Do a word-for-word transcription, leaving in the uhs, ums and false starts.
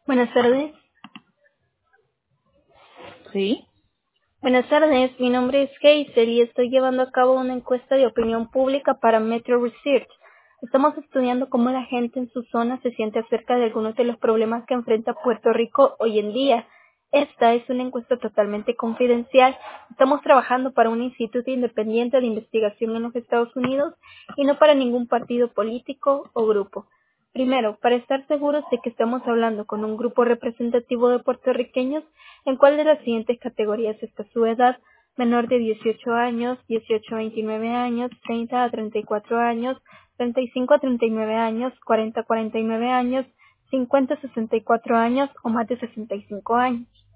Buenas tardes. Sí. Buenas tardes, mi nombre es Hazel y estoy llevando a cabo una encuesta de opinión pública para Metro Research. Estamos estudiando cómo la gente en su zona se siente acerca de algunos de los problemas que enfrenta Puerto Rico hoy en día. Esta es una encuesta totalmente confidencial. Estamos trabajando para un instituto independiente de investigación en los Estados Unidos y no para ningún partido político o grupo. Primero, para estar seguros de que estamos hablando con un grupo representativo de puertorriqueños, ¿en cuál de las siguientes categorías está su edad? Menor de dieciocho años, dieciocho a veintinueve años, treinta a treinta y cuatro años, treinta y cinco a treinta y nueve años, cuarenta a cuarenta y nueve años, cincuenta a sesenta y cuatro años o más de sesenta y cinco años.